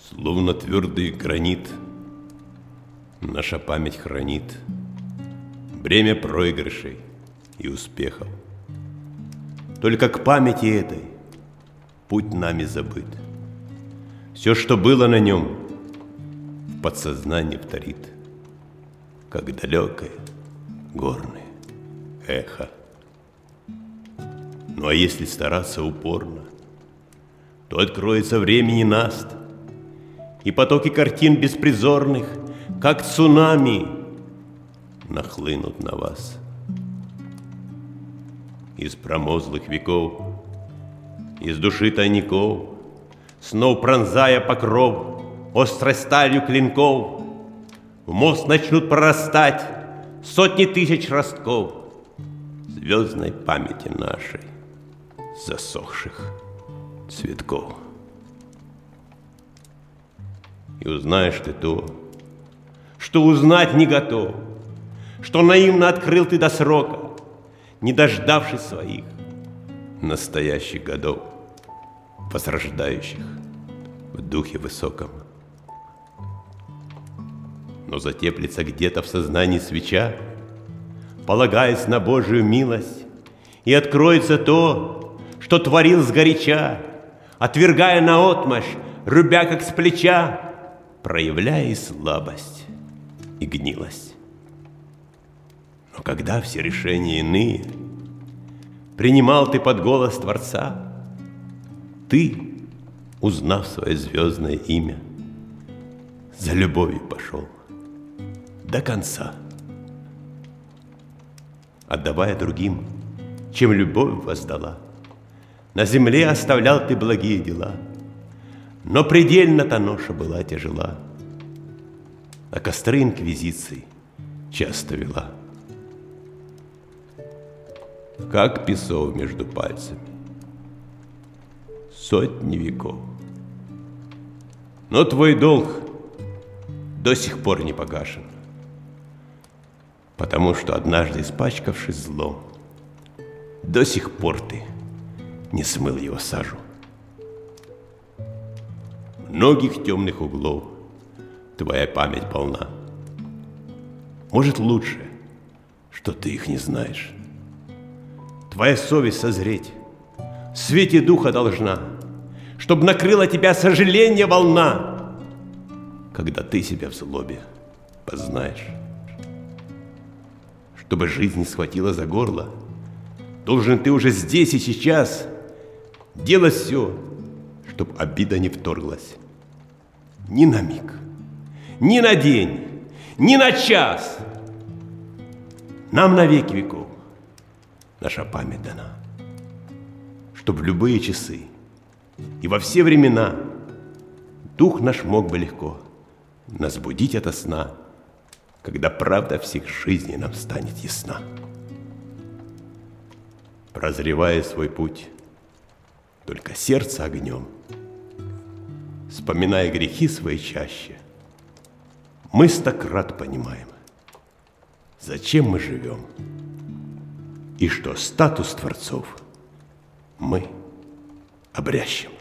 Словно твердый гранит, наша память хранит бремя проигрышей и успехов. Только к памяти этой путь нами забыт. Все, что было на нем, в подсознании вторит, как далекое горное эхо. Ну а если стараться упорно, то откроется времени наст, и потоки картин беспризорных, как цунами, нахлынут на вас. Из промозглых веков, из души тайников, снов пронзая покров острой сталью клинков, в мост начнут прорастать сотни тысяч ростков звездной памяти нашей засохших цветков. И узнаешь ты то, что узнать не готов, что наивно открыл ты до срока, не дождавшись своих настоящих годов, возрождающих в духе высоком. Но затеплится где-то в сознании свеча, полагаясь на Божию милость, и откроется то, что творил сгоряча, отвергая наотмашь, рубя как с плеча, проявляя и слабость, и гнилость. Но когда все решения иные принимал ты под голос Творца, ты, узнав свое звездное имя, за любовью пошел до конца, отдавая другим, чем любовь воздала. На земле оставлял ты благие дела, но предельно-то ноша была тяжела, а костры инквизиции часто вела. Как песок между пальцами, сотни веков. Но твой долг до сих пор не погашен, потому что однажды, испачкавшись злом, до сих пор ты не смыл его сажу. Многих темных углов твоя память полна. Может, лучше, что ты их не знаешь. Твоя совесть созреть в свете духа должна, чтоб накрыла тебя сожаление волна, когда ты себя в злобе познаешь. Чтобы жизнь не схватила за горло, должен ты уже здесь и сейчас делать все, чтоб обида не вторглась. Ни на миг, ни на день, ни на час. Нам на веки веков наша память дана, чтоб в любые часы и во все времена дух наш мог бы легко нас будить ото сна, когда правда всех жизней нам станет ясна. Прозревая свой путь только сердце огнем, вспоминая грехи свои чаще, мы стократ понимаем, зачем мы живем, и что статус творцов мы обрящем.